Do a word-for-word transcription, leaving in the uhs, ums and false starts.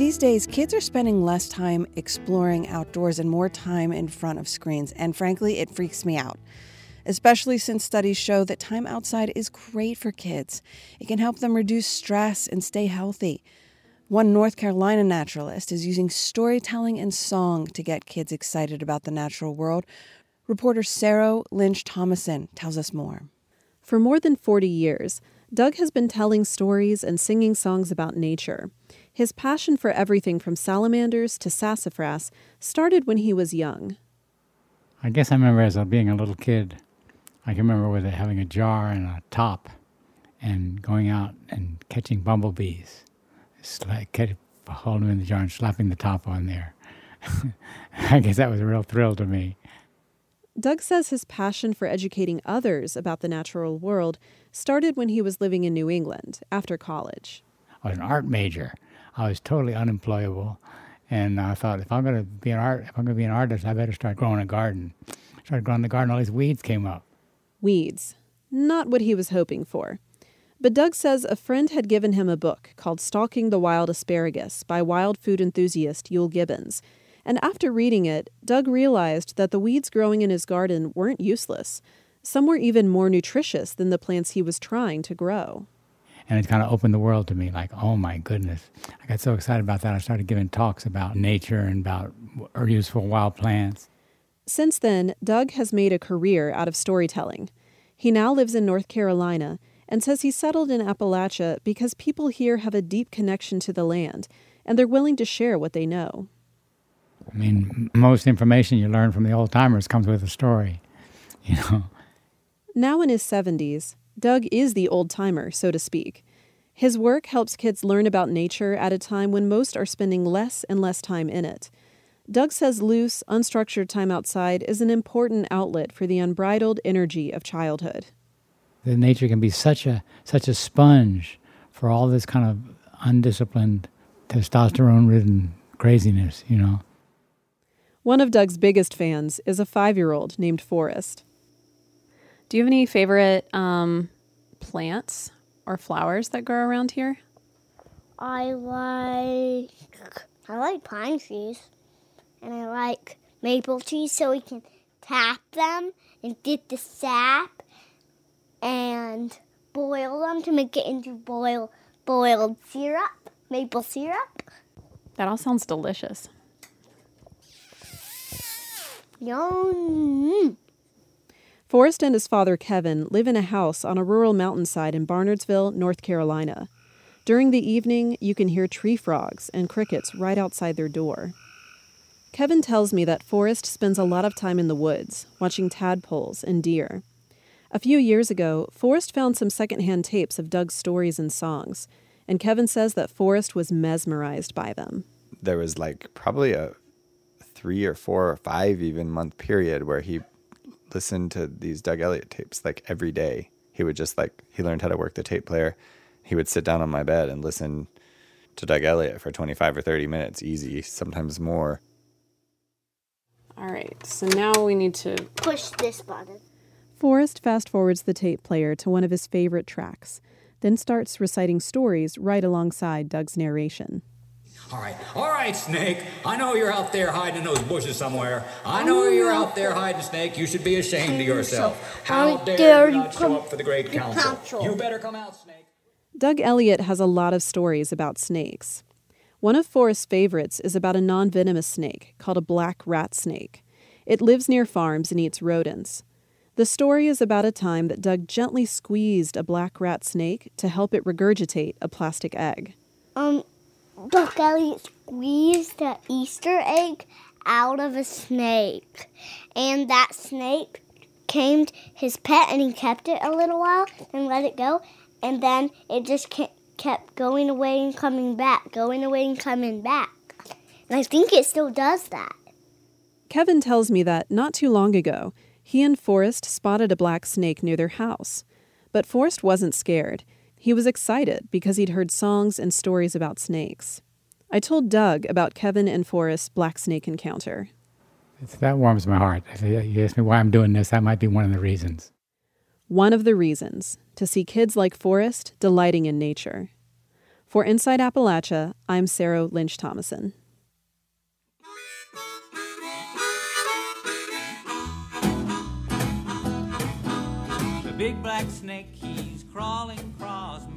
These days, kids are spending less time exploring outdoors and more time in front of screens, and frankly, it freaks me out. Especially since studies show that time outside is great for kids. It can help them reduce stress and stay healthy. One North Carolina naturalist is using storytelling and song to get kids excited about the natural world. Reporter Sarah Lynch Thomason tells us more. For more than forty years, Doug has been telling stories and singing songs about nature. His passion for everything from salamanders to sassafras started when he was young. I guess I remember as being a little kid, I can remember with it having a jar and a top and going out and catching bumblebees. It's like holding them in the jar and slapping the top on there. I guess that was a real thrill to me. Doug says his passion for educating others about the natural world started when he was living in New England after college. I was an art major. I was totally unemployable, and I thought if I'm going to be an art, if I'm going to be an artist, I better start growing a garden. I started growing the garden. All these weeds came up. Weeds, not what he was hoping for. But Doug says a friend had given him a book called Stalking the Wild Asparagus by wild food enthusiast Euell Gibbons. And after reading it, Doug realized that the weeds growing in his garden weren't useless. Some were even more nutritious than the plants he was trying to grow. And it kind of opened the world to me, like, oh my goodness. I got so excited about that, I started giving talks about nature and about useful wild plants. Since then, Doug has made a career out of storytelling. He now lives in North Carolina and says he settled in Appalachia because people here have a deep connection to the land, and they're willing to share what they know. I mean, most information you learn from the old-timers comes with a story, you know. Now in his seventies, Doug is the old-timer, so to speak. His work helps kids learn about nature at a time when most are spending less and less time in it. Doug says loose, unstructured time outside is an important outlet for the unbridled energy of childhood. The nature can be such a such a sponge for all this kind of undisciplined, testosterone-ridden craziness, you know. One of Doug's biggest fans is a five-year-old named Forrest. Do you have any favorite um, plants or flowers that grow around here? I like I like pine trees, and I like maple trees so we can tap them and get the sap and boil them to make it into boil boiled syrup, maple syrup. That all sounds delicious. Yum. Forrest and his father, Kevin, live in a house on a rural mountainside in Barnardsville, North Carolina. During the evening, you can hear tree frogs and crickets right outside their door. Kevin tells me that Forrest spends a lot of time in the woods, watching tadpoles and deer. A few years ago, Forrest found some secondhand tapes of Doug's stories and songs, and Kevin says that Forrest was mesmerized by them. There was like probably a three or four or five even month period where he listened to these Doug Elliott tapes like every day. He would just like, he learned how to work the tape player. He would sit down on my bed and listen to Doug Elliott for twenty-five or thirty minutes, easy, sometimes more. All right, so now we need to Push this button. Forrest fast-forwards the tape player to one of his favorite tracks, then starts reciting stories right alongside Doug's narration. All right, all right, Snake. I know you're out there hiding in those bushes somewhere. I know you're out there hiding, Snake. You should be ashamed of yourself. How dare you not show up for the Great Council? You better come out, Snake. Doug Elliott has a lot of stories about snakes. One of Forrest's favorites is about a non-venomous snake called a black rat snake. It lives near farms and eats rodents. The story is about a time that Doug gently squeezed a black rat snake to help it regurgitate a plastic egg. Um, Doug Elliott squeezed an Easter egg out of a snake. And that snake came his pet, and he kept it a little while and let it go. And then it just kept going away and coming back, going away and coming back. And I think it still does that. Kevin tells me that not too long ago, he and Forrest spotted a black snake near their house. But Forrest wasn't scared. He was excited because he'd heard songs and stories about snakes. I told Doug about Kevin and Forrest's black snake encounter. It's, that warms my heart. If you ask me why I'm doing this, that might be one of the reasons. One of the reasons, to see kids like Forrest delighting in nature. For Inside Appalachia, I'm Sarah Lynch Thomason. The big black snake, he's crawling across